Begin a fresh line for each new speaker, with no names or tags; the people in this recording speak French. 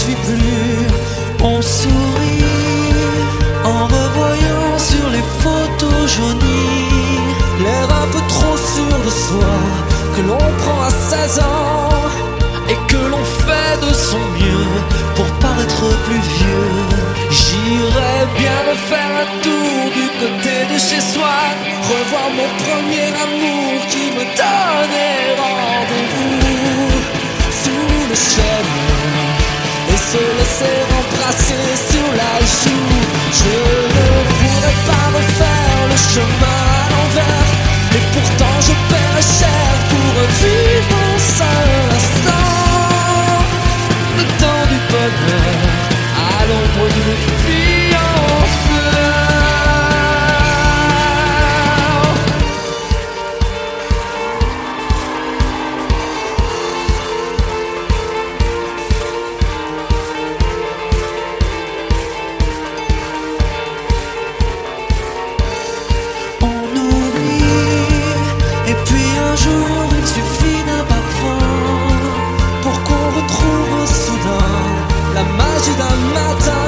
suffit plus. On sourit en revoyant sur les photos jaunies l'air un peu trop sûr de soi que l'on prend à 16 ans et que l'on fait de son mieux pour paraître plus vieux. J'irais bien refaire un tour du côté de chez soi, revoir mon premier amour qui me donnait rendez-vous sous le chêne et se laisser embrasser sur la joue. Je ne pourrais pas refaire le chemin à l'envers, et pourtant je paierais cher pour vivre un seul instant, le temps du bonheur à l'ombre d'une fille en fleurs. Un jour, il suffit d'un parfum pour qu'on retrouve soudain la magie d'un matin.